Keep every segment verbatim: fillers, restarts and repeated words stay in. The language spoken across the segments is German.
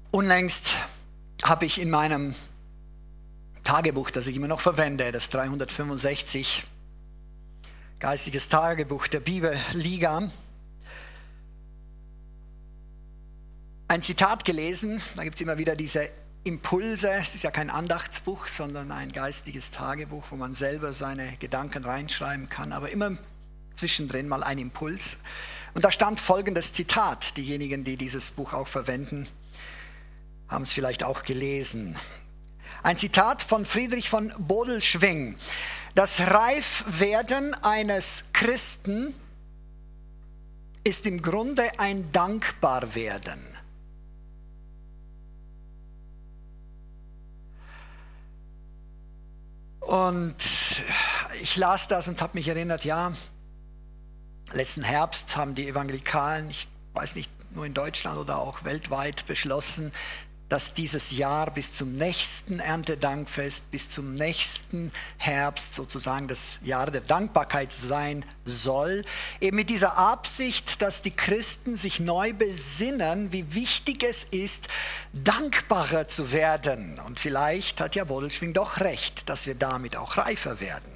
Unlängst habe ich in meinem Tagebuch, das ich immer noch verwende, das dreihundertfünfundsechzig, geistiges Tagebuch der Bibelliga, ein Zitat gelesen. Da gibt es immer wieder diese Impulse. Es ist ja kein Andachtsbuch, sondern ein geistiges Tagebuch, wo man selber seine Gedanken reinschreiben kann, aber immer zwischendrin mal ein Impuls. Und da stand folgendes Zitat. Diejenigen, die dieses Buch auch verwenden, haben es vielleicht auch gelesen. Ein Zitat von Friedrich von Bodelschwingh. Das Reifwerden eines Christen ist im Grunde ein Dankbarwerden. Und ich las das und habe mich erinnert, ja, letzten Herbst haben die Evangelikalen, ich weiß nicht, nur in Deutschland oder auch weltweit beschlossen, dass dieses Jahr bis zum nächsten Erntedankfest, bis zum nächsten Herbst sozusagen das Jahr der Dankbarkeit sein soll. Eben mit dieser Absicht, dass die Christen sich neu besinnen, wie wichtig es ist, dankbarer zu werden. Und vielleicht hat ja Bodelschwingh doch recht, dass wir damit auch reifer werden.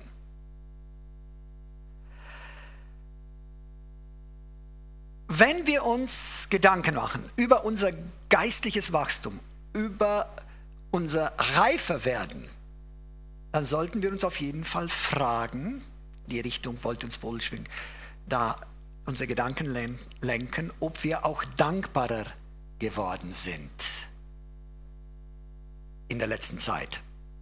Wenn wir uns Gedanken machen über unser geistliches Wachstum, über unser Reiferwerden, dann sollten wir uns auf jeden Fall fragen, die Richtung wollte uns Bodelschwingh da unsere Gedanken lenken, ob wir auch dankbarer geworden sind in der letzten Zeit.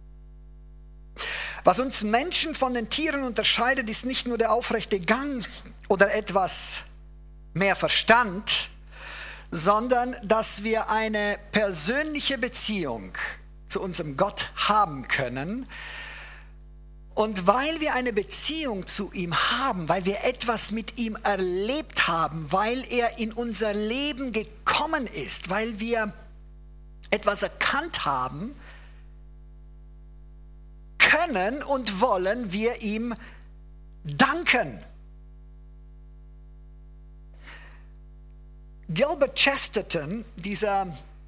Was uns Menschen von den Tieren unterscheidet, ist nicht nur der aufrechte Gang oder etwas mehr Verstand, sondern dass wir eine persönliche Beziehung zu unserem Gott haben können. Und weil wir eine Beziehung zu ihm haben, weil wir etwas mit ihm erlebt haben, weil er in unser Leben gekommen ist, weil wir etwas erkannt haben, können und wollen wir ihm danken. Gilbert Chesterton, dieser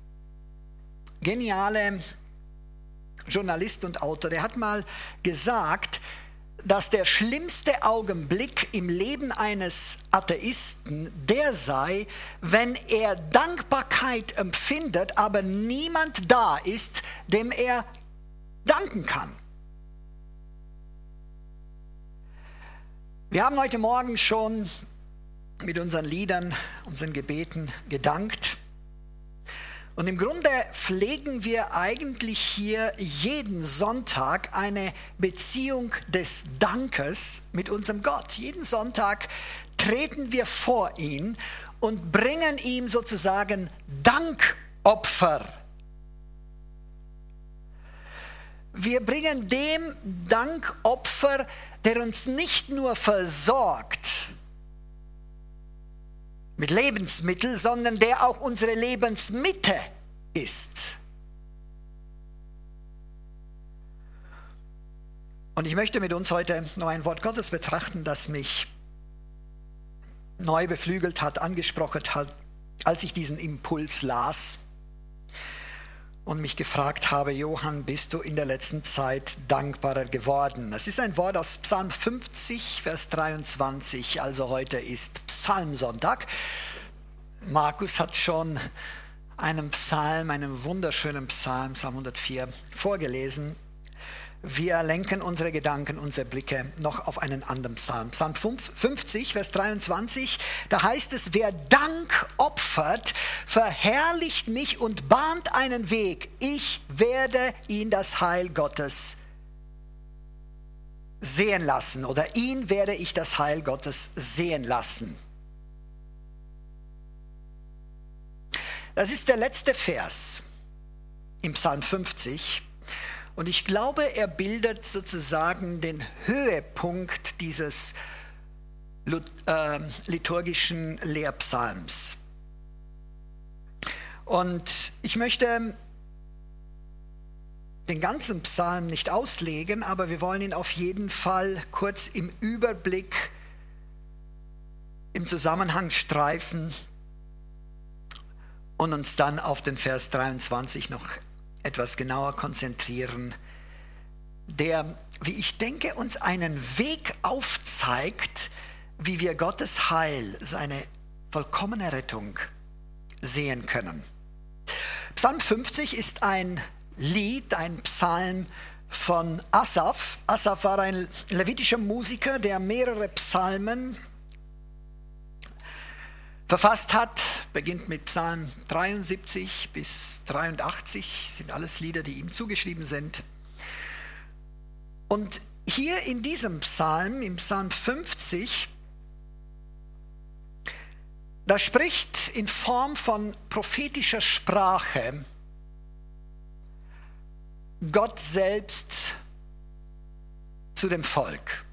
geniale Journalist und Autor, der hat mal gesagt, dass der schlimmste Augenblick im Leben eines Atheisten der sei, wenn er Dankbarkeit empfindet, aber niemand da ist, dem er danken kann. Wir haben heute Morgen schon mit unseren Liedern, unseren Gebeten gedankt. Und im Grunde pflegen wir eigentlich hier jeden Sonntag eine Beziehung des Dankes mit unserem Gott. Jeden Sonntag treten wir vor ihn und bringen ihm sozusagen Dankopfer. Wir bringen dem Dankopfer, der uns nicht nur versorgt mit Lebensmitteln, sondern der auch unsere Lebensmitte ist. Und ich möchte mit uns heute noch ein Wort Gottes betrachten, das mich neu beflügelt hat, angesprochen hat, als ich diesen Impuls las und mich gefragt habe, Johann, bist du in der letzten Zeit dankbarer geworden? Es ist ein Wort aus Psalm fünfzig, Vers dreiundzwanzig, also heute ist Psalmsonntag. Markus hat schon einen Psalm, einen wunderschönen Psalm, Psalm hundertvier, vorgelesen. Wir lenken unsere Gedanken, unsere Blicke noch auf einen anderen Psalm. Psalm fünfzig, Vers dreiundzwanzig, da heißt es, wer Dank opfert, verherrlicht mich und bahnt einen Weg. Ich werde ihn das Heil Gottes sehen lassen oder ihn werde ich das Heil Gottes sehen lassen. Das ist der letzte Vers im Psalm fünfzig. Und ich glaube, er bildet sozusagen den Höhepunkt dieses liturgischen Lehrpsalms. Und ich möchte den ganzen Psalm nicht auslegen, aber wir wollen ihn auf jeden Fall kurz im Überblick, im Zusammenhang streifen und uns dann auf den Vers dreiundzwanzig noch etwas genauer konzentrieren, der, wie ich denke, uns einen Weg aufzeigt, wie wir Gottes Heil, seine vollkommene Rettung sehen können. Psalm fünfzig ist ein Lied, ein Psalm von Asaf. Asaf war ein levitischer Musiker, der mehrere Psalmen verfasst hat. Beginnt mit Psalm dreiundsiebzig bis dreiundachtzig, sind alles Lieder, die ihm zugeschrieben sind. Und hier in diesem Psalm, im Psalm fünfzig, da spricht in Form von prophetischer Sprache Gott selbst zu dem Volk.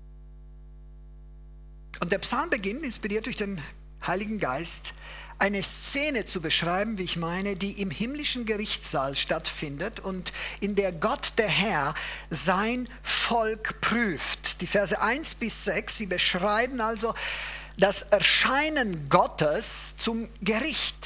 Und der Psalm beginnt, inspiriert durch den Heiligen Geist, eine Szene zu beschreiben, wie ich meine, die im himmlischen Gerichtssaal stattfindet und in der Gott, der Herr, sein Volk prüft. Die Verse eins bis sechs, sie beschreiben also das Erscheinen Gottes zum Gericht.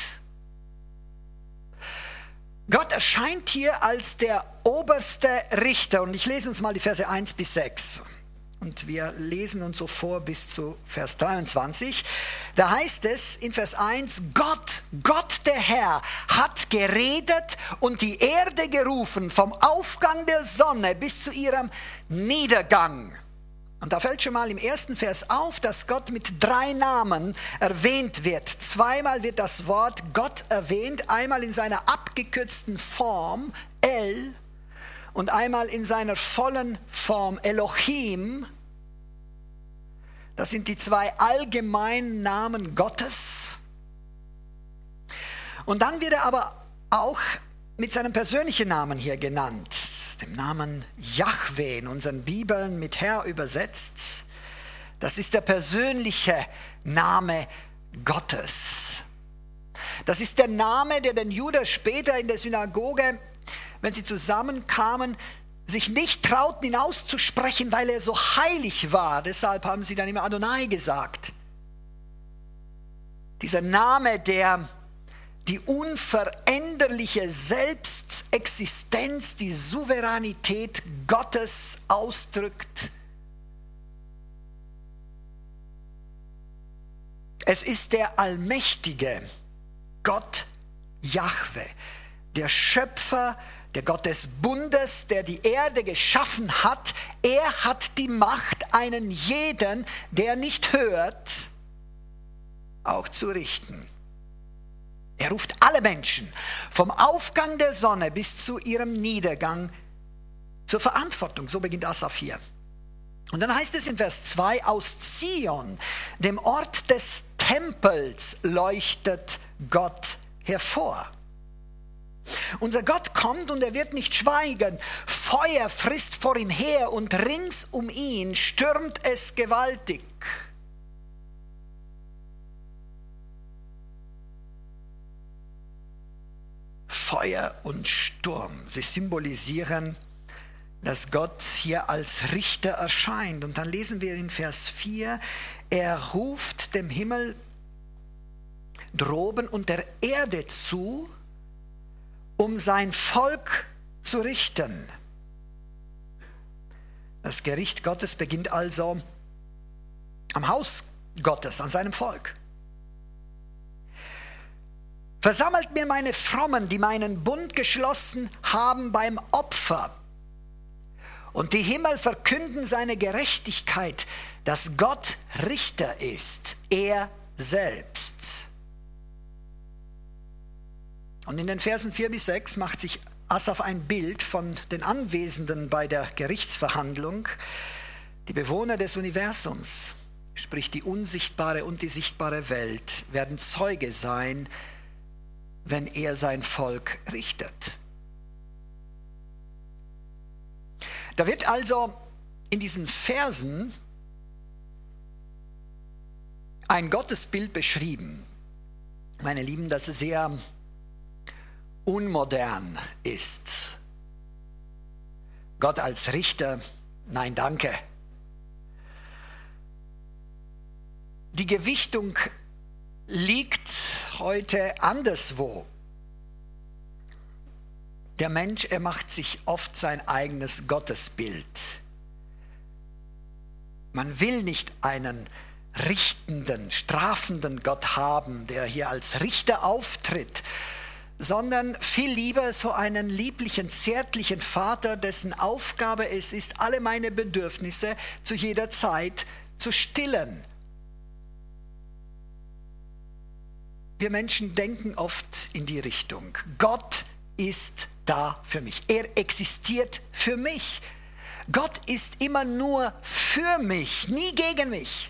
Gott erscheint hier als der oberste Richter. Und ich lese uns mal die Verse eins bis sechs. Und wir lesen uns so vor bis zu Vers dreiundzwanzig. Da heißt es in Vers eins, Gott, Gott der Herr, hat geredet und die Erde gerufen vom Aufgang der Sonne bis zu ihrem Niedergang. Und da fällt schon mal im ersten Vers auf, dass Gott mit drei Namen erwähnt wird. Zweimal wird das Wort Gott erwähnt, einmal in seiner abgekürzten Form El und einmal in seiner vollen Form Elohim. Das sind die zwei allgemeinen Namen Gottes. Und dann wird er aber auch mit seinem persönlichen Namen hier genannt, dem Namen Jahwe in unseren Bibeln mit Herr übersetzt. Das ist der persönliche Name Gottes. Das ist der Name, der den Juden später in der Synagoge, wenn sie zusammenkamen, sich nicht trauten, ihn auszusprechen, weil er so heilig war. Deshalb haben sie dann immer Adonai gesagt. Dieser Name, der die unveränderliche Selbstexistenz, die Souveränität Gottes ausdrückt. Es ist der allmächtige Gott Jahwe, der Schöpfer, der Gott des Bundes, der die Erde geschaffen hat. Er hat die Macht, einen jeden, der nicht hört, auch zu richten. Er ruft alle Menschen vom Aufgang der Sonne bis zu ihrem Niedergang zur Verantwortung. So beginnt Asaf hier. Und dann heißt es in Vers zwei, aus Zion, dem Ort des Tempels, leuchtet Gott hervor. Unser Gott kommt und er wird nicht schweigen. Feuer frisst vor ihm her und rings um ihn stürmt es gewaltig. Feuer und Sturm, sie symbolisieren, dass Gott hier als Richter erscheint. Und dann lesen wir in Vers vier, er ruft dem Himmel droben und der Erde zu, um sein Volk zu richten. Das Gericht Gottes beginnt also am Haus Gottes, an seinem Volk. Versammelt mir meine Frommen, die meinen Bund geschlossen haben beim Opfer. Und die Himmel verkünden seine Gerechtigkeit, dass Gott Richter ist, er selbst. Und in den Versen vier bis sechs macht sich Asaf ein Bild von den Anwesenden bei der Gerichtsverhandlung. Die Bewohner des Universums, sprich die unsichtbare und die sichtbare Welt, werden Zeuge sein, wenn er sein Volk richtet. Da wird also in diesen Versen ein Gottesbild beschrieben, meine Lieben, das sehr unmodern ist. Gott als Richter, nein, danke. Die Gewichtung liegt heute anderswo. Der Mensch, er macht sich oft sein eigenes Gottesbild. Man will nicht einen richtenden, strafenden Gott haben, der hier als Richter auftritt, sondern viel lieber so einen lieblichen, zärtlichen Vater, dessen Aufgabe es ist, alle meine Bedürfnisse zu jeder Zeit zu stillen. Wir Menschen denken oft in die Richtung, Gott ist da für mich. Er existiert für mich. Gott ist immer nur für mich, nie gegen mich.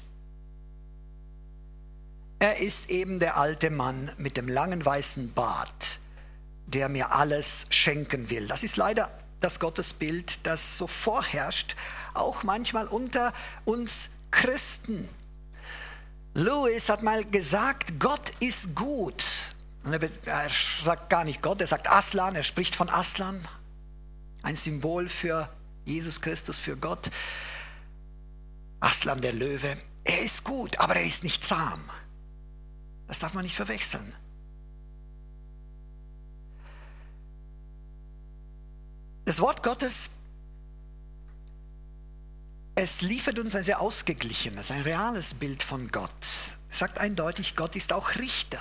Er ist eben der alte Mann mit dem langen weißen Bart, der mir alles schenken will. Das ist leider das Gottesbild, das so vorherrscht, auch manchmal unter uns Christen. Lewis hat mal gesagt, Gott ist gut. Er sagt gar nicht Gott, er sagt Aslan, er spricht von Aslan, ein Symbol für Jesus Christus, für Gott. Aslan, der Löwe, er ist gut, aber er ist nicht zahm. Das darf man nicht verwechseln. Das Wort Gottes, es liefert uns ein sehr ausgeglichenes, ein reales Bild von Gott. Es sagt eindeutig, Gott ist auch Richter.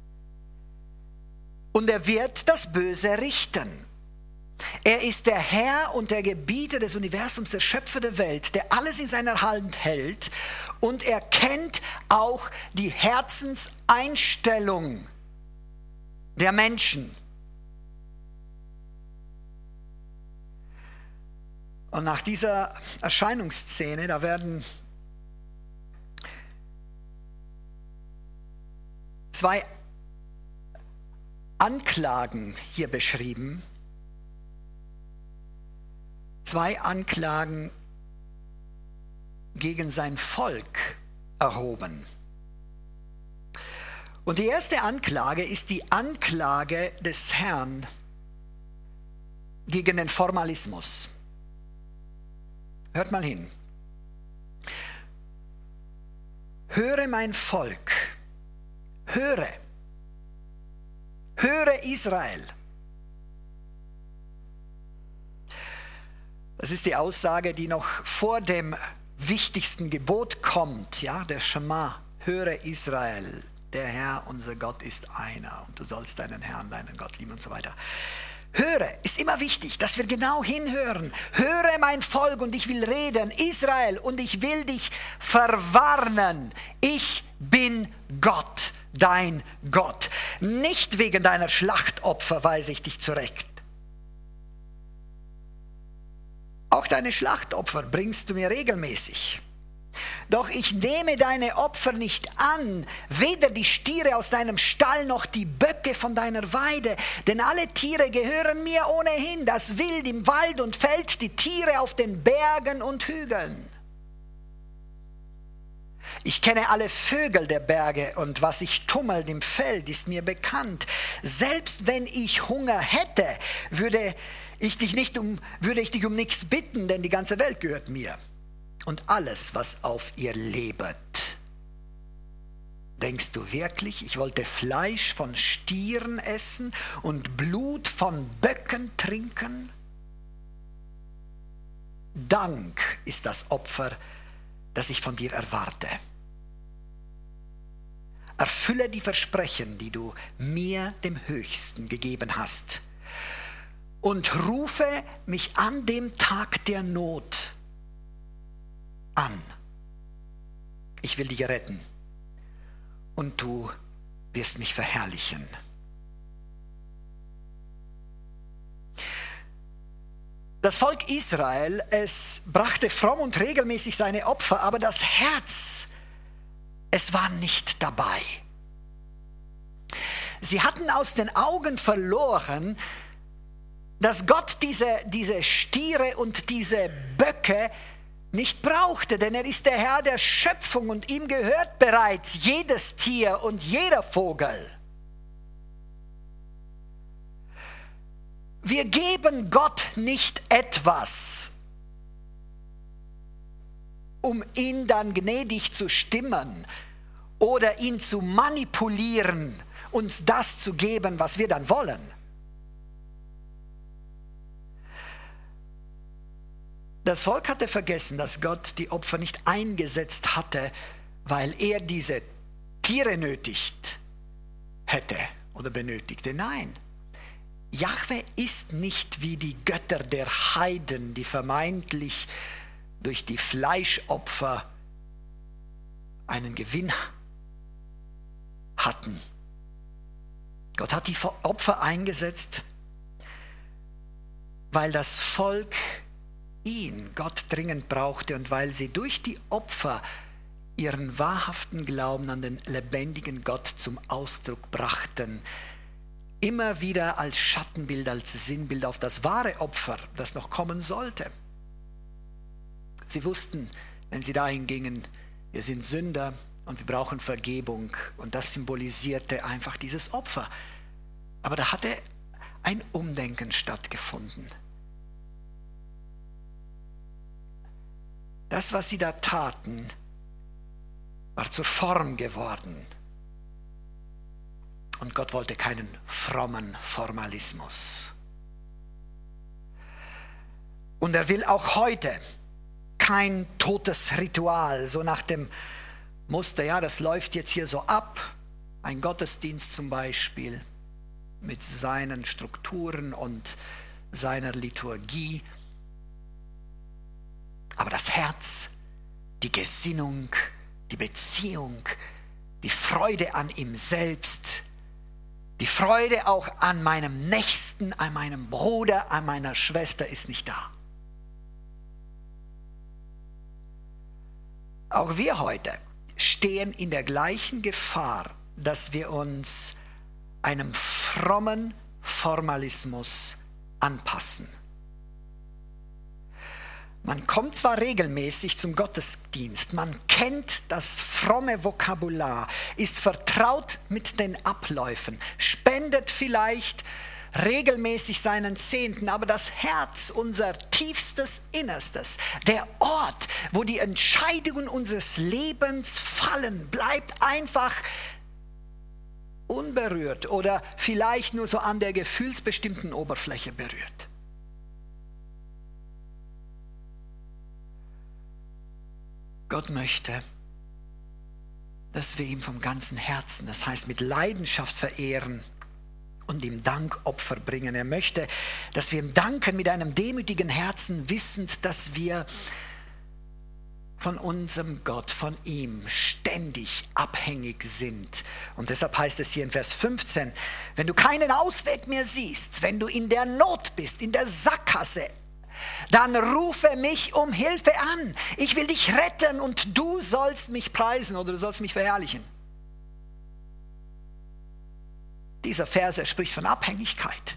Und er wird das Böse richten. Er ist der Herr und der Gebieter des Universums, der Schöpfer der Welt, der alles in seiner Hand hält. Und er kennt auch die Herzenseinstellung der Menschen. Und nach dieser Erscheinungsszene, da werden zwei Anklagen hier beschrieben. Zwei Anklagen gegen sein Volk erhoben. Und die erste Anklage ist die Anklage des Herrn gegen den Formalismus. Hört mal hin. Höre mein Volk, höre, höre Israel. Das ist die Aussage, die noch vor dem wichtigsten Gebot kommt, ja, der Schema. Höre Israel, der Herr, unser Gott ist einer und du sollst deinen Herrn, deinen Gott lieben und so weiter. Höre, ist immer wichtig, dass wir genau hinhören. Höre mein Volk und ich will reden, Israel, und ich will dich verwarnen. Ich bin Gott, dein Gott. Nicht wegen deiner Schlachtopfer weise ich dich zurecht. Auch deine Schlachtopfer bringst du mir regelmäßig. Doch ich nehme deine Opfer nicht an, weder die Stiere aus deinem Stall noch die Böcke von deiner Weide, denn alle Tiere gehören mir ohnehin, das Wild im Wald und Feld, die Tiere auf den Bergen und Hügeln. Ich kenne alle Vögel der Berge und was sich tummelt im Feld, ist mir bekannt. Selbst wenn ich Hunger hätte, würde ich dich nicht um, würde ich dich um nichts bitten, denn die ganze Welt gehört mir. Und alles, was auf ihr lebet. Denkst du wirklich, ich wollte Fleisch von Stieren essen und Blut von Böcken trinken? Dank ist das Opfer, das ich von dir erwarte. Erfülle die Versprechen, die du mir, dem Höchsten, gegeben hast. Und rufe mich an dem Tag der Not an. Ich will dich retten und du wirst mich verherrlichen. Das Volk Israel, es brachte fromm und regelmäßig seine Opfer, aber das Herz, es war nicht dabei. Sie hatten aus den Augen verloren, dass Gott diese, diese Stiere und diese Böcke nicht brauchte, denn er ist der Herr der Schöpfung und ihm gehört bereits jedes Tier und jeder Vogel. Wir geben Gott nicht etwas, um ihn dann gnädig zu stimmen oder ihn zu manipulieren uns das zu geben, was wir dann wollen. Das Volk hatte vergessen, dass Gott die Opfer nicht eingesetzt hatte, weil er diese Tiere nötigt hätte oder benötigte. Nein, Jahwe ist nicht wie die Götter der Heiden, die vermeintlich durch die Fleischopfer einen Gewinn hatten. Gott hat die Opfer eingesetzt, weil das Volk ihn, Gott, dringend brauchte und weil sie durch die Opfer ihren wahrhaften Glauben an den lebendigen Gott zum Ausdruck brachten. Immer wieder als Schattenbild, als Sinnbild auf das wahre Opfer, das noch kommen sollte. Sie wussten, wenn sie dahin gingen, wir sind Sünder und wir brauchen Vergebung. Und das symbolisierte einfach dieses Opfer. Aber da hatte ein Umdenken stattgefunden. Das, was sie da taten, war zur Form geworden. Und Gott wollte keinen frommen Formalismus. Und er will auch heute kein totes Ritual, so nach dem Muster, ja, das läuft jetzt hier so ab, ein Gottesdienst zum Beispiel, mit seinen Strukturen und seiner Liturgie. Aber das Herz, die Gesinnung, die Beziehung, die Freude an ihm selbst, die Freude auch an meinem Nächsten, an meinem Bruder, an meiner Schwester ist nicht da. Auch wir heute stehen in der gleichen Gefahr, dass wir uns einem frommen Formalismus anpassen. Man kommt zwar regelmäßig zum Gottesdienst, man kennt das fromme Vokabular, ist vertraut mit den Abläufen, spendet vielleicht regelmäßig seinen Zehnten, aber das Herz, unser tiefstes Innerstes, der Ort, wo die Entscheidungen unseres Lebens fallen, bleibt einfach unberührt oder vielleicht nur so an der gefühlsbestimmten Oberfläche berührt. Gott möchte, dass wir ihm vom ganzen Herzen, das heißt mit Leidenschaft verehren und ihm Dankopfer bringen. Er möchte, dass wir ihm danken mit einem demütigen Herzen, wissend, dass wir von unserem Gott, von ihm ständig abhängig sind. Und deshalb heißt es hier in Vers fünfzehn, wenn du keinen Ausweg mehr siehst, wenn du in der Not bist, in der Sackgasse, dann rufe mich um Hilfe an. Ich will dich retten und du sollst mich preisen oder du sollst mich verherrlichen. Dieser Vers spricht von Abhängigkeit.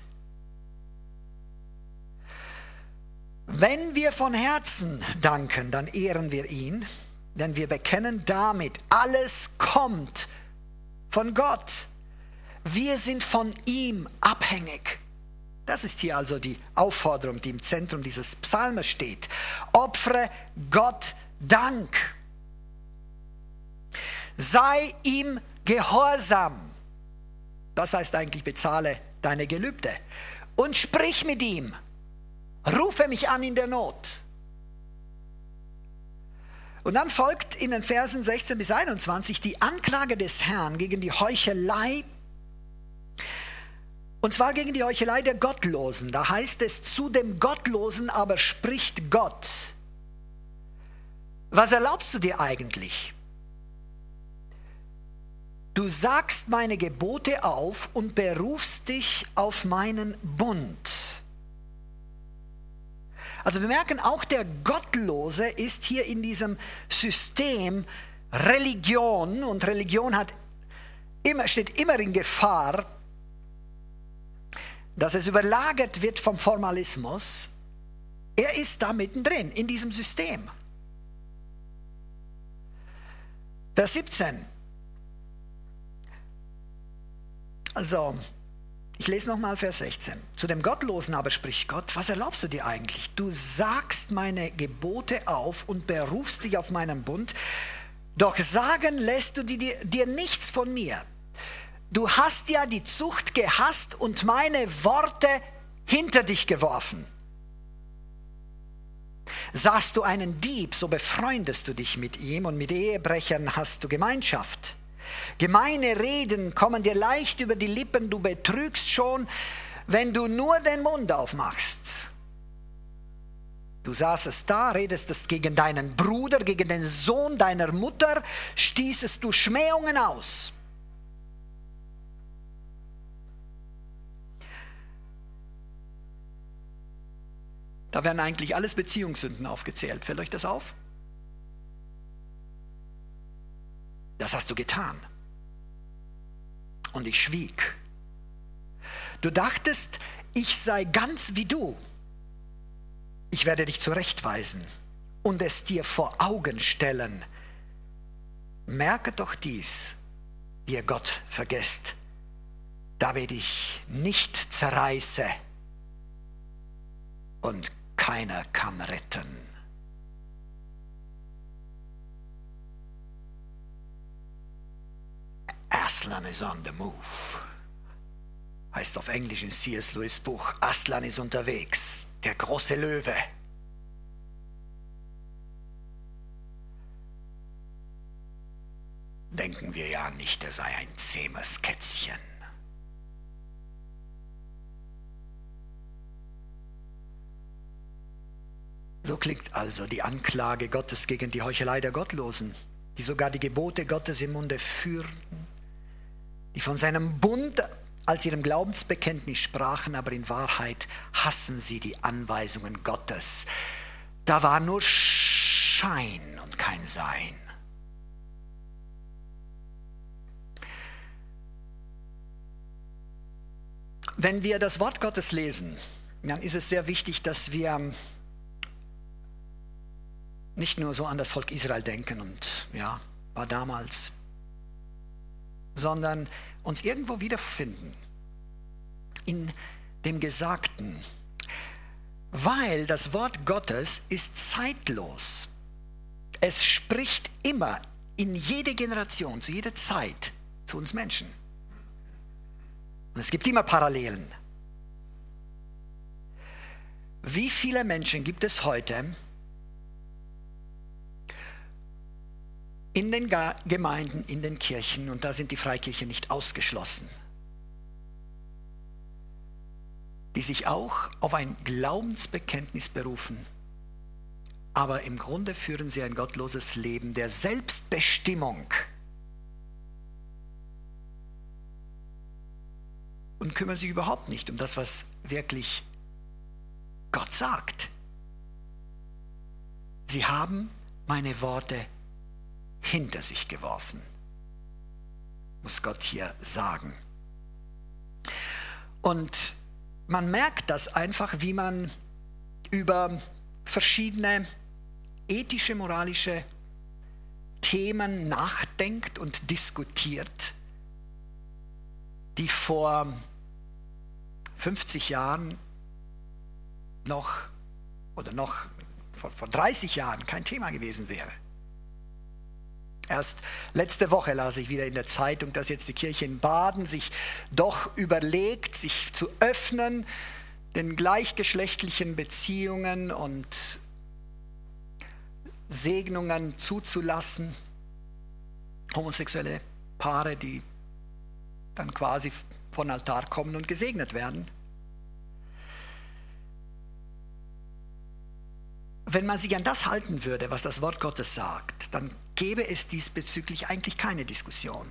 Wenn wir von Herzen danken, dann ehren wir ihn, denn wir bekennen damit, alles kommt von Gott. Wir sind von ihm abhängig. Das ist hier also die Aufforderung, die im Zentrum dieses Psalmes steht. Opfere Gott Dank. Sei ihm gehorsam. Das heißt eigentlich, bezahle deine Gelübde. Und sprich mit ihm. Rufe mich an in der Not. Und dann folgt in den Versen sechzehn bis einundzwanzig die Anklage des Herrn gegen die Heuchelei. Und zwar gegen die Heuchelei der Gottlosen. Da heißt es, zu dem Gottlosen aber spricht Gott. Was erlaubst du dir eigentlich? Du sagst meine Gebote auf und berufst dich auf meinen Bund. Also wir merken, auch der Gottlose ist hier in diesem System Religion. Und Religion hat immer, steht immer in Gefahr, dass es überlagert wird vom Formalismus. Er ist da mittendrin, in diesem System. Vers siebzehn. Also, ich lese nochmal Vers sechzehn. Zu dem Gottlosen aber spricht Gott, was erlaubst du dir eigentlich? Du sagst meine Gebote auf und berufst dich auf meinen Bund, doch sagen lässt du dir, dir nichts von mir. du hast ja die Zucht gehasst und meine Worte hinter dich geworfen. Sahst du einen Dieb, so befreundest du dich mit ihm und mit Ehebrechern hast du Gemeinschaft. Gemeine Reden kommen dir leicht über die Lippen, du betrügst schon, wenn du nur den Mund aufmachst. Du saßest da, redest gegen deinen Bruder, gegen den Sohn deiner Mutter, stießest du Schmähungen aus. Da werden eigentlich alles Beziehungssünden aufgezählt. Fällt euch das auf? Das hast du getan. Und ich schwieg. Du dachtest, ich sei ganz wie du. Ich werde dich zurechtweisen und es dir vor Augen stellen. Merke doch dies, ihr Gott vergesst, damit ich nicht zerreiße und keiner kann retten. Aslan is on the move. Heißt auf Englisch in C S Lewis Buch, Aslan ist unterwegs, der große Löwe. Denken wir ja nicht, er sei ein zähes Kätzchen. So klingt also die Anklage Gottes gegen die Heuchelei der Gottlosen, die sogar die Gebote Gottes im Munde führten, die von seinem Bund als ihrem Glaubensbekenntnis sprachen, aber in Wahrheit hassen sie die Anweisungen Gottes. Da war nur Schein und kein Sein. Wenn wir das Wort Gottes lesen, dann ist es sehr wichtig, dass wir nicht nur so an das Volk Israel denken und ja, war damals, sondern uns irgendwo wiederfinden in dem Gesagten, weil das Wort Gottes ist zeitlos. Es spricht immer in jede Generation, zu jeder Zeit zu uns Menschen. Und es gibt immer Parallelen. Wie viele Menschen gibt es heute in den Gemeinden, in den Kirchen, und da sind die Freikirchen nicht ausgeschlossen, die sich auch auf ein Glaubensbekenntnis berufen, aber im Grunde führen sie ein gottloses Leben der Selbstbestimmung und kümmern sich überhaupt nicht um das, was wirklich Gott sagt. Sie haben meine Worte hinter sich geworfen, muss Gott hier sagen. Und man merkt das einfach, wie man über verschiedene ethische, moralische Themen nachdenkt und diskutiert, die vor fünfzig Jahren noch oder noch vor, vor dreißig Jahren kein Thema gewesen wäre. Erst letzte Woche las ich wieder in der Zeitung, dass jetzt die Kirche in Baden sich doch überlegt, sich zu öffnen, den gleichgeschlechtlichen Beziehungen und Segnungen zuzulassen. Homosexuelle Paare, die dann quasi von Altar kommen und gesegnet werden. Wenn man sich an das halten würde, was das Wort Gottes sagt, dann gäbe es diesbezüglich eigentlich keine Diskussion.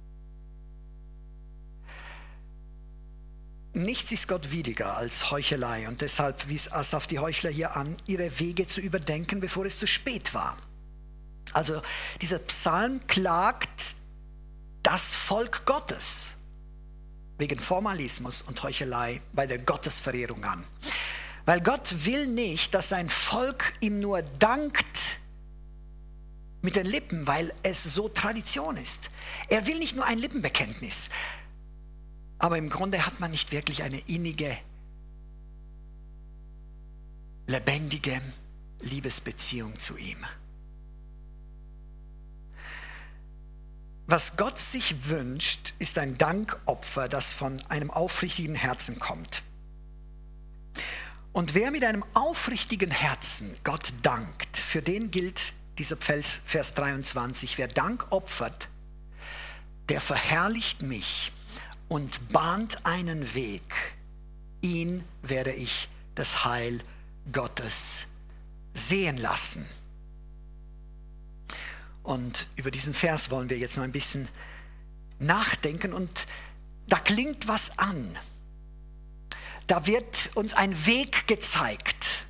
Nichts ist Gott widriger als Heuchelei und deshalb wies Asaf die Heuchler hier an, ihre Wege zu überdenken, bevor es zu spät war. Also dieser Psalm klagt das Volk Gottes wegen Formalismus und Heuchelei bei der Gottesverehrung an. Weil Gott will nicht, dass sein Volk ihm nur dankt mit den Lippen, weil es so Tradition ist. Er will nicht nur ein Lippenbekenntnis, aber im Grunde hat man nicht wirklich eine innige, lebendige Liebesbeziehung zu ihm. Was Gott sich wünscht, ist ein Dankopfer, das von einem aufrichtigen Herzen kommt. Und wer mit einem aufrichtigen Herzen Gott dankt, für den gilt dieser Vers dreiundzwanzig, wer Dank opfert, der verherrlicht mich und bahnt einen Weg. Ihn werde ich das Heil Gottes sehen lassen. Und über diesen Vers wollen wir jetzt noch ein bisschen nachdenken. Und da klingt was an. Da wird uns ein Weg gezeigt.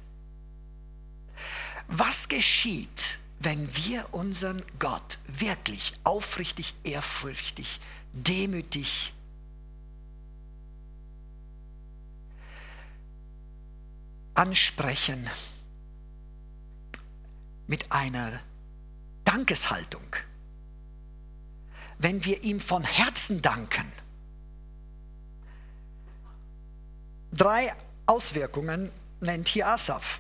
Was geschieht, wenn wir unseren Gott wirklich aufrichtig, ehrfürchtig, demütig ansprechen mit einer Dankeshaltung, wenn wir ihm von Herzen danken? Drei Auswirkungen nennt hier Asaf.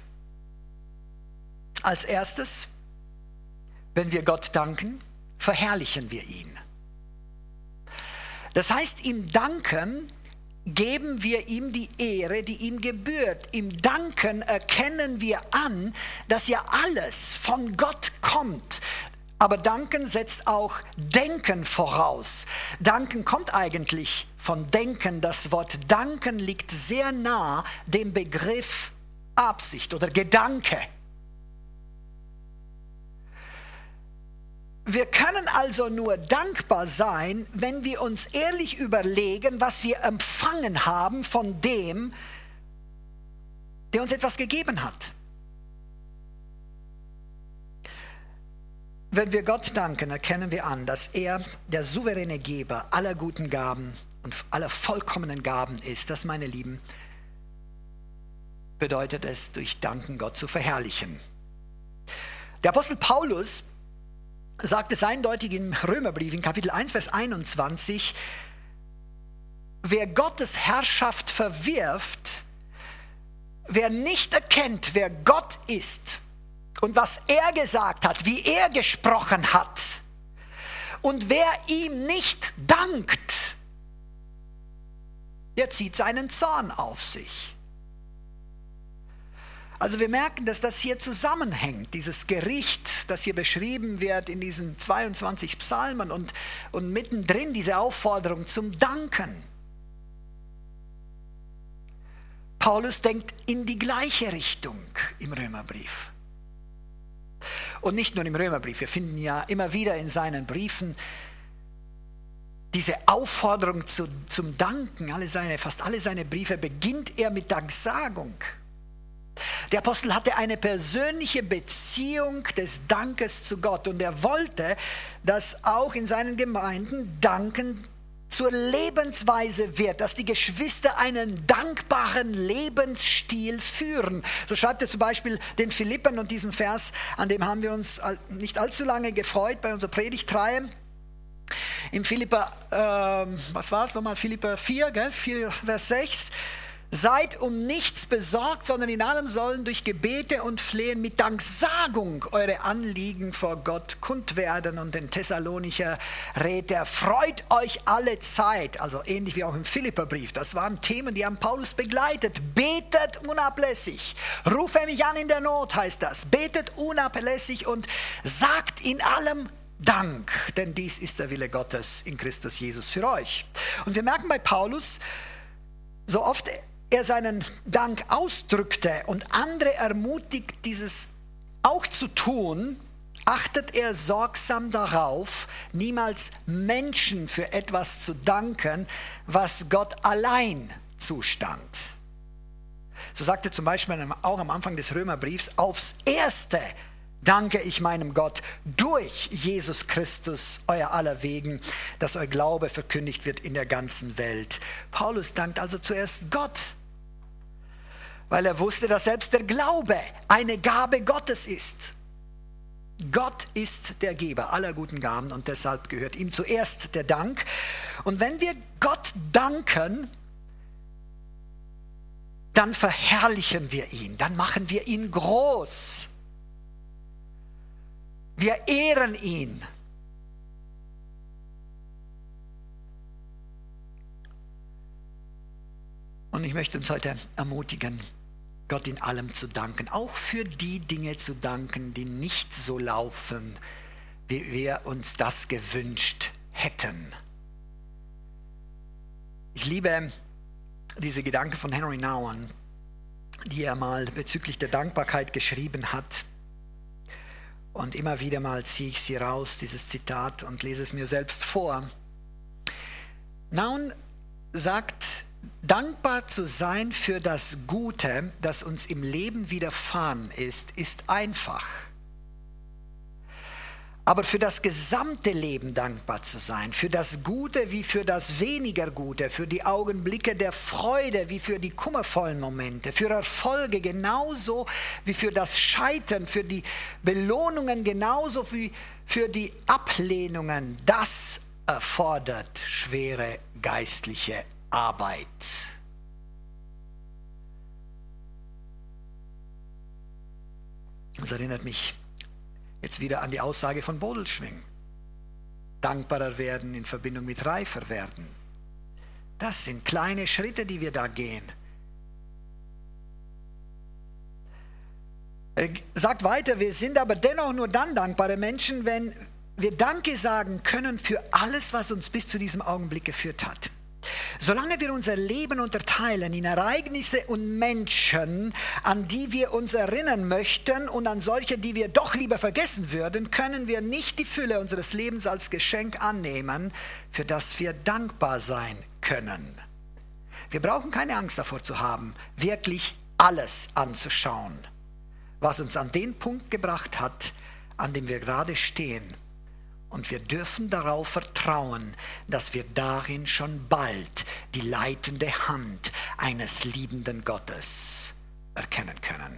Als erstes, wenn wir Gott danken, verherrlichen wir ihn. Das heißt, im Danken geben wir ihm die Ehre, die ihm gebührt. Im Danken erkennen wir an, dass ja alles von Gott kommt. Aber Danken setzt auch Denken voraus. Danken kommt eigentlich von Denken. Das Wort Danken liegt sehr nah dem Begriff Absicht oder Gedanke. Wir können also nur dankbar sein, wenn wir uns ehrlich überlegen, was wir empfangen haben von dem, der uns etwas gegeben hat. Wenn wir Gott danken, erkennen wir an, dass er der souveräne Geber aller guten Gaben und aller vollkommenen Gaben ist. Das, meine Lieben, bedeutet es, durch Danken Gott zu verherrlichen. Der Apostel Paulus sagt es eindeutig im Römerbrief in Kapitel eins, Vers einundzwanzig, wer Gottes Herrschaft verwirft, wer nicht erkennt, wer Gott ist und was er gesagt hat, wie er gesprochen hat, und wer ihm nicht dankt, der zieht seinen Zorn auf sich. Also wir merken, dass das hier zusammenhängt, dieses Gericht, das hier beschrieben wird in diesen zweiundzwanzig Psalmen und, und mittendrin diese Aufforderung zum Danken. Paulus denkt in die gleiche Richtung im Römerbrief. Und nicht nur im Römerbrief, wir finden ja immer wieder in seinen Briefen diese Aufforderung zu, zum Danken. Alle seine, fast alle seine Briefe beginnt er mit Danksagung. Der Apostel hatte eine persönliche Beziehung des Dankes zu Gott und er wollte, dass auch in seinen Gemeinden Danken zur Lebensweise wird, dass die Geschwister einen dankbaren Lebensstil führen. So schreibt er zum Beispiel den Philippern, und diesen Vers, an dem haben wir uns nicht allzu lange gefreut bei unserer Predigtreihe. Im Philipper, äh, was war es nochmal, Philipper vier, gell? vier, Vers sechs. Seid um nichts besorgt, sondern in allem sollen durch Gebete und Flehen mit Danksagung eure Anliegen vor Gott kund werden. Und den Thessalonicher rät er, freut euch alle Zeit, also ähnlich wie auch im Philipperbrief. Das waren Themen, die haben Paulus begleitet. Betet unablässig. Rufe mich an in der Not, heißt das. Betet unablässig und sagt in allem Dank, denn dies ist der Wille Gottes in Christus Jesus für euch. Und wir merken bei Paulus, so oft er seinen Dank ausdrückte und andere ermutigt, dieses auch zu tun, achtet er sorgsam darauf, niemals Menschen für etwas zu danken, was Gott allein zustand. So sagt er zum Beispiel auch am Anfang des Römerbriefs, aufs Erste danke ich meinem Gott durch Jesus Christus, euer aller wegen, dass euer Glaube verkündigt wird in der ganzen Welt. Paulus dankt also zuerst Gott, weil er wusste, dass selbst der Glaube eine Gabe Gottes ist. Gott ist der Geber aller guten Gaben und deshalb gehört ihm zuerst der Dank. Und wenn wir Gott danken, dann verherrlichen wir ihn, dann machen wir ihn groß. Wir ehren ihn. Und ich möchte uns heute ermutigen, Gott in allem zu danken, auch für die Dinge zu danken, die nicht so laufen, wie wir uns das gewünscht hätten. Ich liebe diese Gedanken von Henry Nouwen, die er mal bezüglich der Dankbarkeit geschrieben hat. Und immer wieder mal ziehe ich sie raus, dieses Zitat, und lese es mir selbst vor. Nouwen sagt, dankbar zu sein für das Gute, das uns im Leben widerfahren ist, ist einfach. Aber für das gesamte Leben dankbar zu sein, für das Gute wie für das weniger Gute, für die Augenblicke der Freude wie für die kummervollen Momente, für Erfolge genauso wie für das Scheitern, für die Belohnungen genauso wie für die Ablehnungen, das erfordert schwere geistliche Arbeit. Das erinnert mich jetzt wieder an die Aussage von Bodelschwingh. Dankbarer werden in Verbindung mit reifer werden. Das sind kleine Schritte, die wir da gehen. Er sagt weiter, wir sind aber dennoch nur dann dankbare Menschen, wenn wir Danke sagen können für alles, was uns bis zu diesem Augenblick geführt hat. Solange wir unser Leben unterteilen in Ereignisse und Menschen, an die wir uns erinnern möchten und an solche, die wir doch lieber vergessen würden, können wir nicht die Fülle unseres Lebens als Geschenk annehmen, für das wir dankbar sein können. Wir brauchen keine Angst davor zu haben, wirklich alles anzuschauen, was uns an den Punkt gebracht hat, an dem wir gerade stehen. Und wir dürfen darauf vertrauen, dass wir darin schon bald die leitende Hand eines liebenden Gottes erkennen können.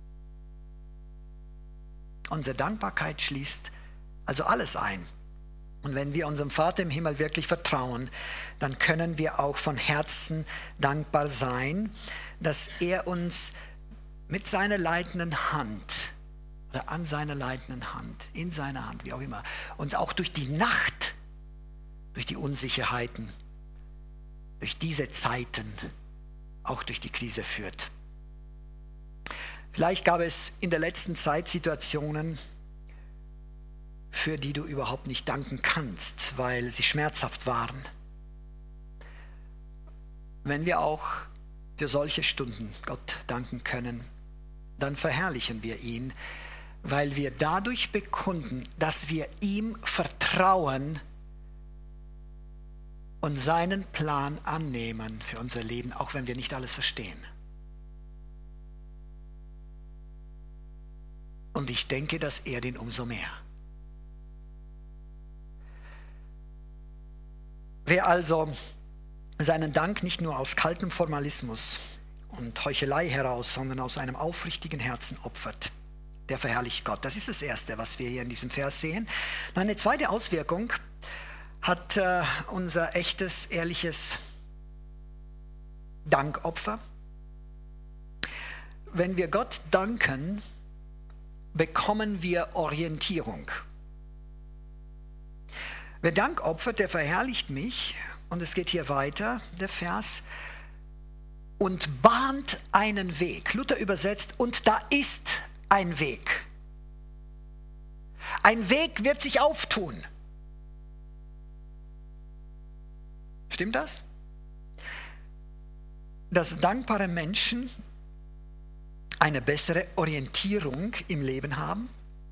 Unsere Dankbarkeit schließt also alles ein. Und wenn wir unserem Vater im Himmel wirklich vertrauen, dann können wir auch von Herzen dankbar sein, dass er uns mit seiner leitenden Hand oder an seiner leitenden Hand, in seiner Hand, wie auch immer, und auch durch die Nacht, durch die Unsicherheiten, durch diese Zeiten, auch durch die Krise führt. Vielleicht gab es in der letzten Zeit Situationen, für die du überhaupt nicht danken kannst, weil sie schmerzhaft waren. Wenn wir auch für solche Stunden Gott danken können, dann verherrlichen wir ihn, weil wir dadurch bekunden, dass wir ihm vertrauen und seinen Plan annehmen für unser Leben, auch wenn wir nicht alles verstehen. Und ich denke, dass er den umso mehr. Wer also seinen Dank nicht nur aus kaltem Formalismus und Heuchelei heraus, sondern aus einem aufrichtigen Herzen opfert, der verherrlicht Gott. Das ist das Erste, was wir hier in diesem Vers sehen. Und eine zweite Auswirkung hat äh, unser echtes, ehrliches Dankopfer. Wenn wir Gott danken, bekommen wir Orientierung. Wer Dank opfert, der verherrlicht mich, und es geht hier weiter, der Vers, und bahnt einen Weg. Luther übersetzt, und da ist ein Weg. Ein Weg wird sich auftun. Stimmt das? Dass dankbare Menschen eine bessere Orientierung im Leben haben?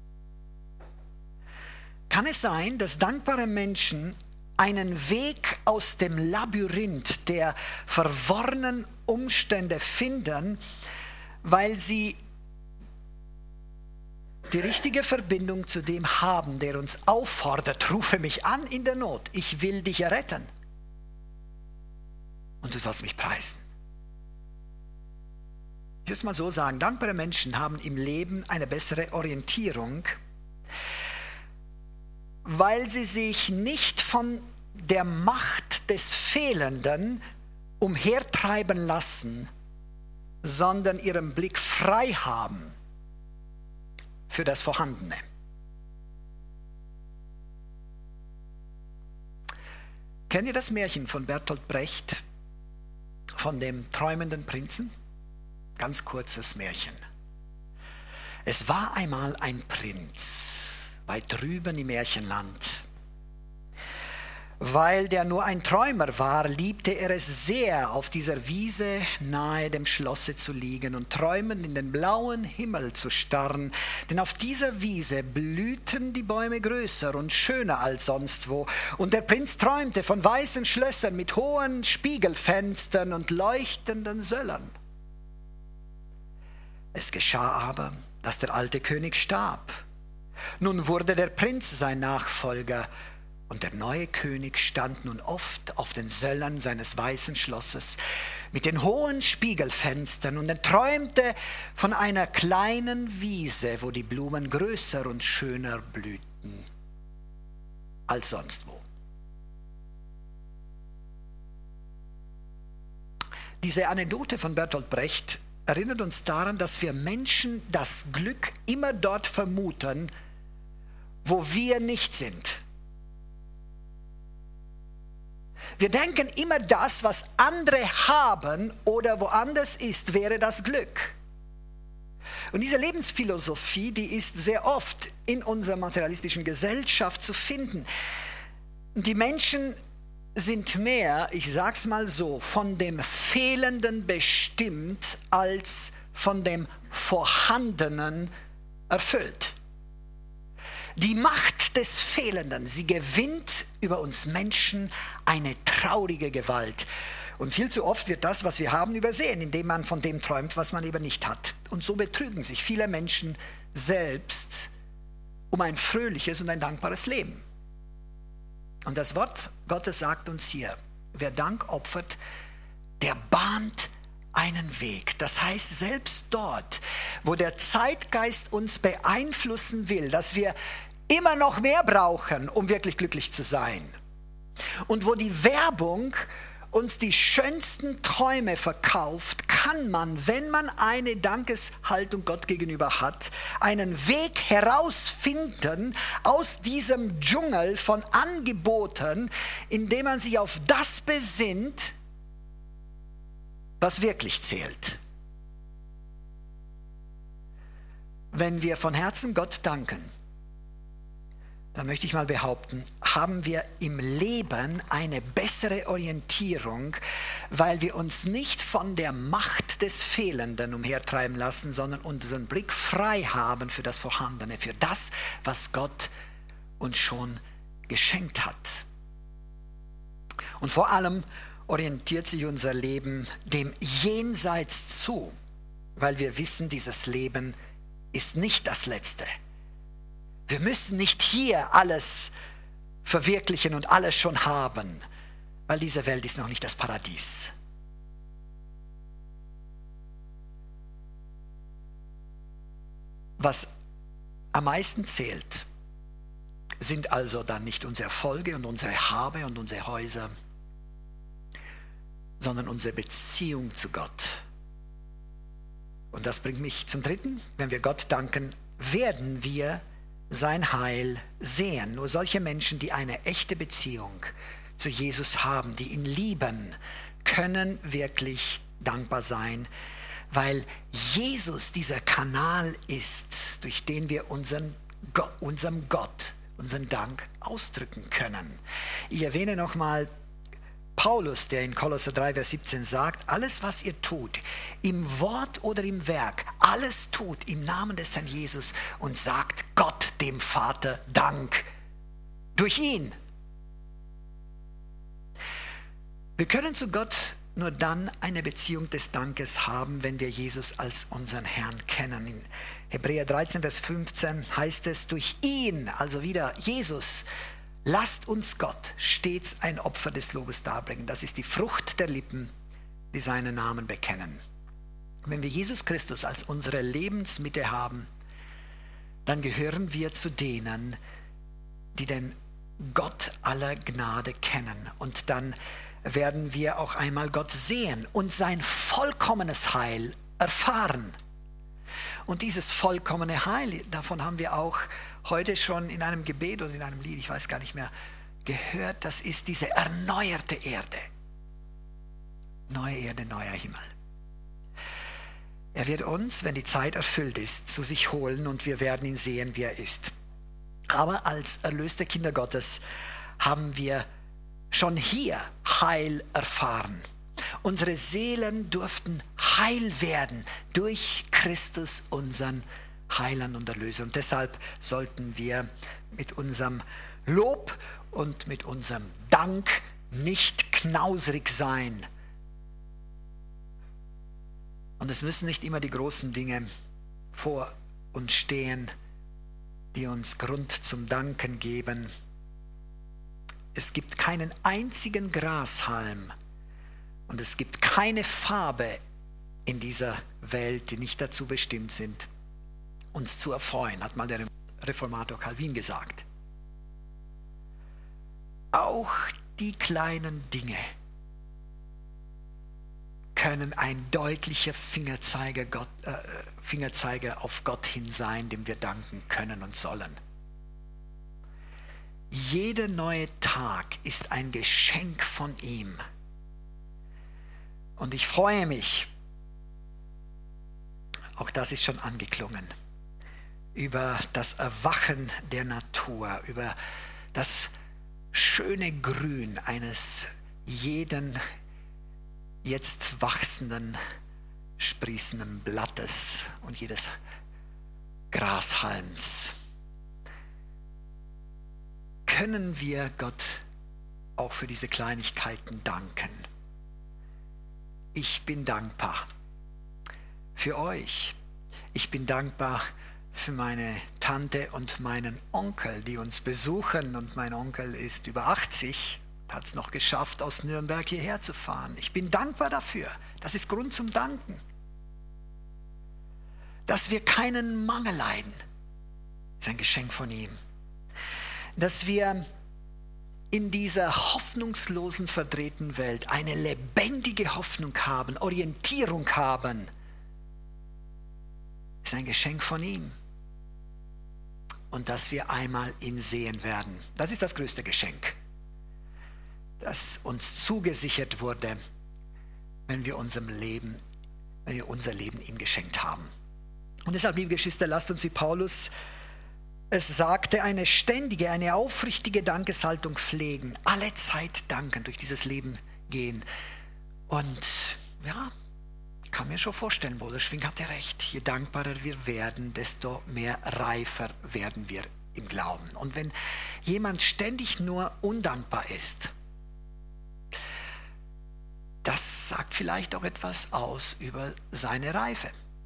Kann es sein, dass dankbare Menschen einen Weg aus dem Labyrinth der verworrenen Umstände finden, weil sie die richtige Verbindung zu dem haben, der uns auffordert, rufe mich an in der Not, ich will dich erretten und du sollst mich preisen. Ich will es mal so sagen, dankbare Menschen haben im Leben eine bessere Orientierung, weil sie sich nicht von der Macht des Fehlenden umhertreiben lassen, sondern ihren Blick frei haben für das Vorhandene. Kennt ihr das Märchen von Bertolt Brecht? von dem träumenden Prinzen? Ganz kurzes Märchen. Es war einmal ein Prinz, weit drüben im Märchenland. Weil der nur ein Träumer war, liebte er es sehr, auf dieser Wiese nahe dem Schlosse zu liegen und träumend in den blauen Himmel zu starren. Denn auf dieser Wiese blühten die Bäume größer und schöner als sonst wo. Und der Prinz träumte von weißen Schlössern mit hohen Spiegelfenstern und leuchtenden Söllern. Es geschah aber, dass der alte König starb. Nun wurde der Prinz sein Nachfolger. Und der neue König stand nun oft auf den Söllern seines weißen Schlosses mit den hohen Spiegelfenstern und er träumte von einer kleinen Wiese, wo die Blumen größer und schöner blühten als sonst wo. Diese Anekdote von Bertolt Brecht erinnert uns daran, dass wir Menschen das Glück immer dort vermuten, wo wir nicht sind. Wir denken immer, das, was andere haben oder woanders ist, wäre das Glück. Und diese Lebensphilosophie, die ist sehr oft in unserer materialistischen Gesellschaft zu finden. Die Menschen sind mehr, ich sag's mal so, von dem Fehlenden bestimmt, als von dem Vorhandenen erfüllt. Die Macht des Fehlenden, sie gewinnt über uns Menschen eine traurige Gewalt. Und viel zu oft wird das, was wir haben, übersehen, indem man von dem träumt, was man eben nicht hat. Und so betrügen sich viele Menschen selbst um ein fröhliches und ein dankbares Leben. Und das Wort Gottes sagt uns hier, wer Dank opfert, der bahnt einen Weg. Das heißt, selbst dort, wo der Zeitgeist uns beeinflussen will, dass wir immer noch mehr brauchen, um wirklich glücklich zu sein, und wo die Werbung uns die schönsten Träume verkauft, kann man, wenn man eine Dankeshaltung Gott gegenüber hat, einen Weg herausfinden aus diesem Dschungel von Angeboten, indem man sich auf das besinnt, was wirklich zählt. Wenn wir von Herzen Gott danken, dann möchte ich mal behaupten, haben wir im Leben eine bessere Orientierung, weil wir uns nicht von der Macht des Fehlenden umhertreiben lassen, sondern unseren Blick frei haben für das Vorhandene, für das, was Gott uns schon geschenkt hat. Und vor allem orientiert sich unser Leben dem Jenseits zu, weil wir wissen, dieses Leben ist nicht das Letzte. Wir müssen nicht hier alles verwirklichen und alles schon haben, weil diese Welt ist noch nicht das Paradies. Was am meisten zählt, sind also dann nicht unsere Erfolge und unsere Habe und unsere Häuser, sondern unsere Beziehung zu Gott. Und das bringt mich zum Dritten. Wenn wir Gott danken, werden wir sein Heil sehen. Nur solche Menschen, die eine echte Beziehung zu Jesus haben, die ihn lieben, können wirklich dankbar sein, weil Jesus dieser Kanal ist, durch den wir unseren Gott, unserem Gott unseren Dank ausdrücken können. Ich erwähne nochmal Paulus, der in Kolosser drei, Vers siebzehn sagt, alles, was ihr tut, im Wort oder im Werk, alles tut im Namen des Herrn Jesus und sagt Gott, dem Vater, Dank durch ihn. Wir können zu Gott nur dann eine Beziehung des Dankes haben, wenn wir Jesus als unseren Herrn kennen. In Hebräer dreizehn, Vers fünfzehn heißt es, durch ihn, also wieder Jesus, lasst uns Gott stets ein Opfer des Lobes darbringen. Das ist die Frucht der Lippen, die seinen Namen bekennen. Wenn wir Jesus Christus als unsere Lebensmitte haben, dann gehören wir zu denen, die den Gott aller Gnade kennen. Und dann werden wir auch einmal Gott sehen und sein vollkommenes Heil erfahren. Und dieses vollkommene Heil, davon haben wir auch heute schon in einem Gebet oder in einem Lied, ich weiß gar nicht mehr, gehört, das ist diese erneuerte Erde. Neue Erde, neuer Himmel. Er wird uns, wenn die Zeit erfüllt ist, zu sich holen und wir werden ihn sehen, wie er ist. Aber als erlöste Kinder Gottes haben wir schon hier Heil erfahren. Unsere Seelen durften heil werden durch Christus, unseren Heiland und Erlöser. Und deshalb sollten wir mit unserem Lob und mit unserem Dank nicht knausrig sein. Und es müssen nicht immer die großen Dinge vor uns stehen, die uns Grund zum Danken geben. Es gibt keinen einzigen Grashalm und es gibt keine Farbe in dieser Welt, die nicht dazu bestimmt sind, uns zu erfreuen, hat mal der Reformator Calvin gesagt. Auch die kleinen Dinge können ein deutlicher Fingerzeiger, Gott, äh, Fingerzeiger auf Gott hin sein, dem wir danken können und sollen. Jeder neue Tag ist ein Geschenk von ihm. Und ich freue mich, auch das ist schon angeklungen, über das Erwachen der Natur, über das schöne Grün eines jeden jetzt wachsenden, sprießenden Blattes und jedes Grashalms. Können wir Gott auch für diese Kleinigkeiten danken? Ich bin dankbar für euch. Ich bin dankbar für meine Tante und meinen Onkel, die uns besuchen. Und mein Onkel ist über achtzig, hat es noch geschafft, aus Nürnberg hierher zu fahren. Ich bin dankbar dafür. Das ist Grund zum Danken. Dass wir keinen Mangel leiden, ist ein Geschenk von ihm. Dass wir in dieser hoffnungslosen, verdrehten Welt eine lebendige Hoffnung haben, Orientierung haben, ist ein Geschenk von ihm. Und dass wir einmal ihn sehen werden. Das ist das größte Geschenk, das uns zugesichert wurde, wenn wir unserem Leben, wenn wir unser Leben ihm geschenkt haben. Und deshalb, liebe Geschwister, lasst uns wie Paulus es sagte, eine ständige, eine aufrichtige Dankeshaltung pflegen, alle Zeit danken, durch dieses Leben gehen. Und ja, ich kann mir schon vorstellen, Bruder Schwing hatte recht, je dankbarer wir werden, desto mehr reifer werden wir im Glauben. Und wenn jemand ständig nur undankbar ist, das sagt vielleicht auch etwas aus über seine Reife.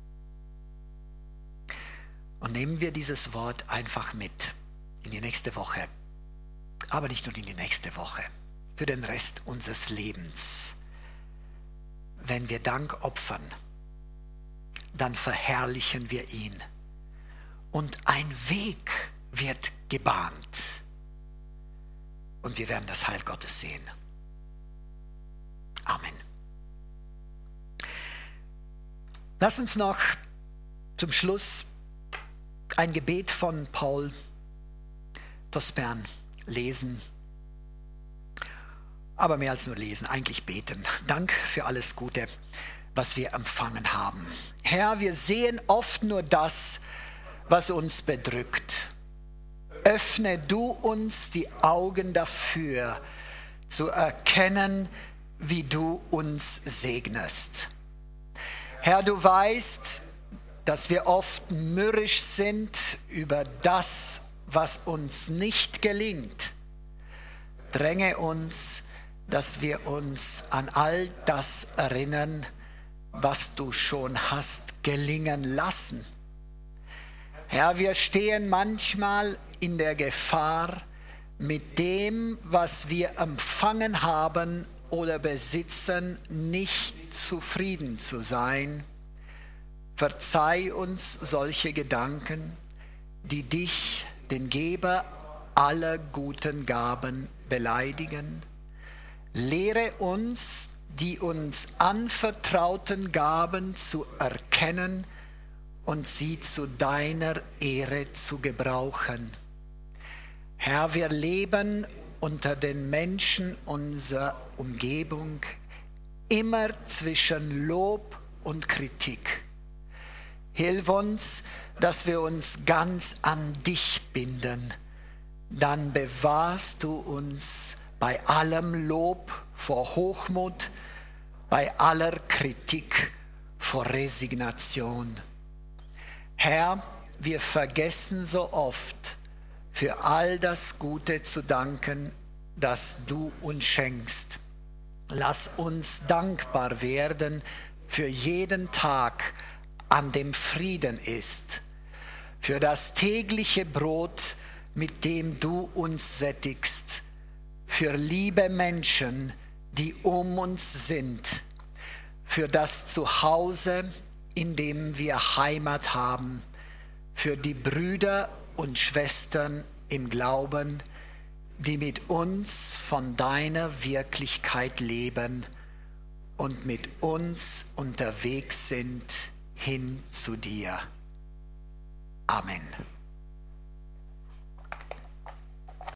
Und nehmen wir dieses Wort einfach mit in die nächste Woche, aber nicht nur in die nächste Woche, für den Rest unseres Lebens. Wenn wir Dank opfern, dann verherrlichen wir ihn und ein Weg wird gebahnt und wir werden das Heil Gottes sehen. Amen. Lass uns noch zum Schluss ein Gebet von Paul Tospern lesen. Aber mehr als nur lesen, eigentlich beten. Dank für alles Gute, was wir empfangen haben. Herr, wir sehen oft nur das, was uns bedrückt. Öffne du uns die Augen dafür, zu erkennen, wie du uns segnest. Herr, du weißt, dass wir oft mürrisch sind über das, was uns nicht gelingt. Dränge uns, dass wir uns an all das erinnern, was du schon hast gelingen lassen. Herr, wir stehen manchmal in der Gefahr, mit dem, was wir empfangen haben oder besitzen, nicht zufrieden zu sein. Verzeih uns solche Gedanken, die dich, den Geber aller guten Gaben, beleidigen. Lehre uns, die uns anvertrauten Gaben zu erkennen und sie zu deiner Ehre zu gebrauchen. Herr, wir leben unter den Menschen unserer Umgebung immer zwischen Lob und Kritik. Hilf uns, dass wir uns ganz an dich binden. Dann bewahrst du uns bei allem Lob vor Hochmut, bei aller Kritik vor Resignation. Herr, wir vergessen so oft, für all das Gute zu danken, das du uns schenkst. Lass uns dankbar werden für jeden Tag, an dem Frieden ist, für das tägliche Brot, mit dem du uns sättigst, für liebe Menschen, die um uns sind, für das Zuhause, in dem wir Heimat haben, für die Brüder und Schwestern im Glauben, die mit uns von deiner Wirklichkeit leben und mit uns unterwegs sind hin zu dir. Amen.